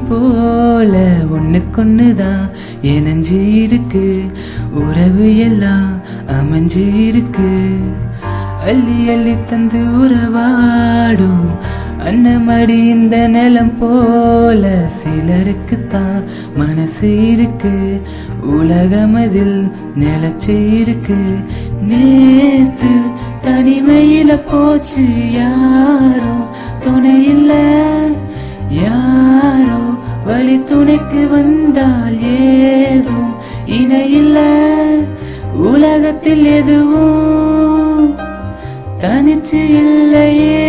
போல ஒண்ணுக்கொண்ணுதான் இணைஞ்சு இருக்கு. உறவு எல்லாம் அமைஞ்சு இருக்கு. அள்ளி அள்ளி தந்து உறவாடும் அன்னமடி இந்த நிலம் போல சிலருக்குத்தான் மனசு இருக்கு. உலகமதில் நிலச்சி இருக்கு. நேத்து தனிமையில போச்சு யாரோ துணை இல்ல. யாரோ வழி துணைக்கு வந்தால் ஏதோ இணையில்ல. உலகத்தில் எதுவும் தனிச்சு இல்லையே.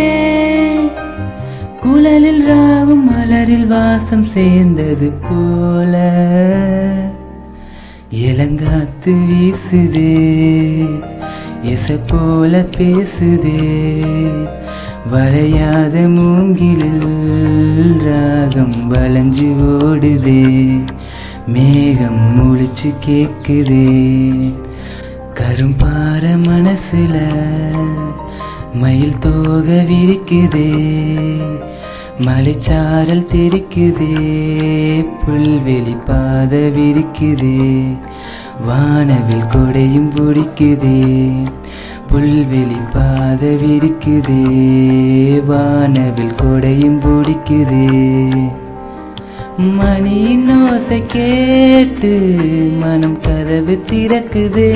குழலில் ராகும் மலரில் வாசம் சேர்ந்தது போல இளங்காத்து வீசுதே. எச போல பேசுதே. வளையாத மூங்கிலில் ராகம் வளைஞ்சு ஓடுதே. மேகம் முழிச்சு கேக்குதே. கரும்பார மனசுல மயில் தோக விரிக்குதே. மலைச்சாரல் தெரிக்குதே. புல்வெளி பாத விரிக்குதே. வானவில் கொடையும் பிடிக்குதே. புல்வெளி பாத விரிக்குதே. வானவில் கொடையும் பிடிக்குதே. மணியின் ஓசை கேட்டு மனம் கதவு திறக்குதே.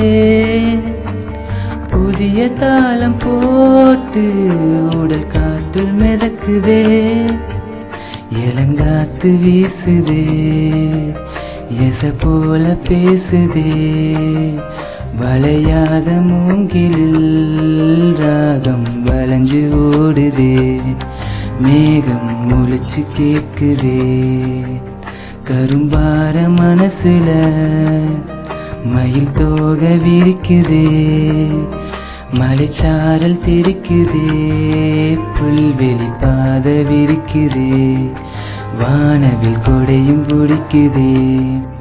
புதிய தாளம் போட்டு உடல் காற்றில் மிதக்குதே. இளங்காத்து வீசுதே. எச போல பேசுதே. வளையாத மூங்கிலில் ராகம் வளைஞ்சு ஓடுதே. மேகம் முழிச்சு கேக்குதே. கரும்பார மனசுல மயில் தோக விரிக்குதே. மலைச்சாரல் தெரிக்குதே. புல்வெளி பாத விரிக்குதே. வானவில் கொடையும் பிடிக்குதே.